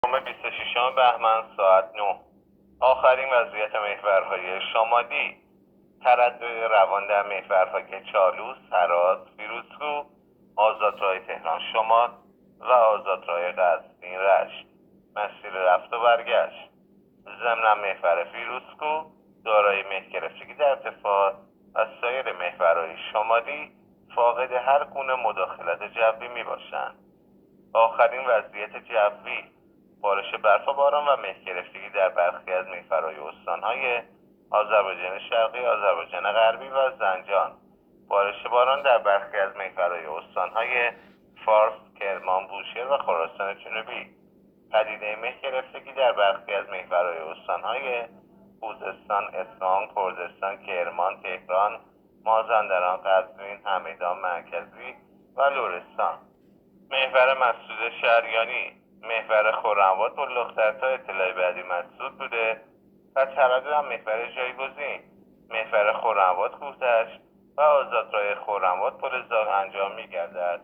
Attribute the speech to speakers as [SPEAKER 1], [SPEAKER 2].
[SPEAKER 1] 26 بهمن ساعت 9. آخرین وضعیت محورهای شمالی: تردد روان در محورهای چالوس، هرات، فیروزکوه، آزادراه تهران شمال و آزادراه قزوین رشت. مسیر رفت و برگشت: ضمن محور فیروزکوه دارای مه گرفتگی در ارتفاع و سایر محورهای شمالی فاقد هر گونه مداخلت جوی می باشند. آخرین وضعیت جوی: بارش برف و باران و مه گرفتگی در برخی از محورهای استانهای آذربایجان شرقی، آذربایجان غربی و زنجان. بارش باران در برخی از محورهای استانهای فارس، کرمان، بوشهر و خراسان جنوبی. پدیده مه گرفتگی در برخی از محورهای استانهای خوزستان، اصفهان، کردستان، کرمان، تهران، مازندران، قزوین، همدان مرکزی و لرستان. محور مسعود شریانی: محور خرم‌آباد بلوختر تا اطلاع بعدی مسدود بوده و تردد هم محور جایگزین: محور خرم‌آباد کوهدشت و آزادراه خرم‌آباد پل زاغ انجام می‌گردد.